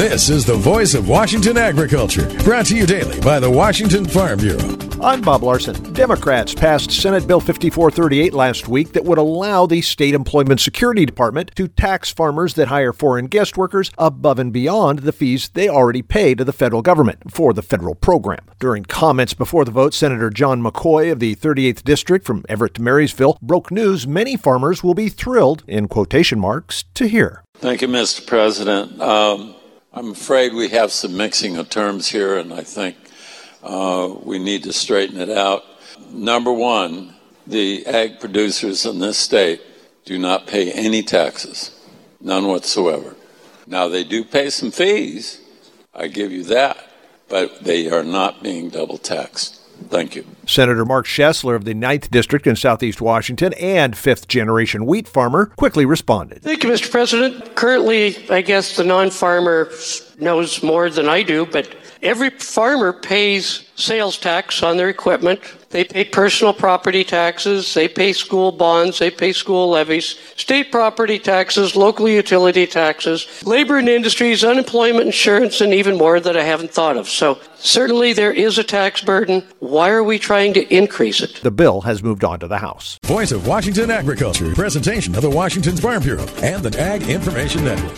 This is the voice of Washington agriculture, brought to you daily by the Washington Farm Bureau. I'm Bob Larson. Democrats passed Senate Bill 5438 last week that would allow the State Employment Security Department to tax farmers that hire foreign guest workers above and beyond the fees they already pay to the federal government for the federal program. During comments before the vote, Senator John McCoy of the 38th District from Everett to Marysville broke news many farmers will be thrilled, in quotation marks, to hear. Thank you, Mr. President. I'm afraid we have some mixing of terms here, and I think we need to straighten it out. Number one, the ag producers in this state do not pay any taxes, none whatsoever. Now, they do pay some fees, I give you that, but they are not being double taxed. Thank you. Senator Mark Schessler of the 9th District in Southeast Washington and fifth-generation wheat farmer quickly responded. Thank you, Mr. President. Currently, I guess the non-farmer knows more than I do, but every farmer pays sales tax on their equipment. They pay personal property taxes, they pay school bonds, they pay school levies, state property taxes, local utility taxes, labor and industries, unemployment insurance, and even more that I haven't thought of. So certainly there is a tax burden. Why are we trying to increase it? The bill has moved on to the House. Voice of Washington agriculture, presentation of the Washington Farm Bureau and the Ag Information Network.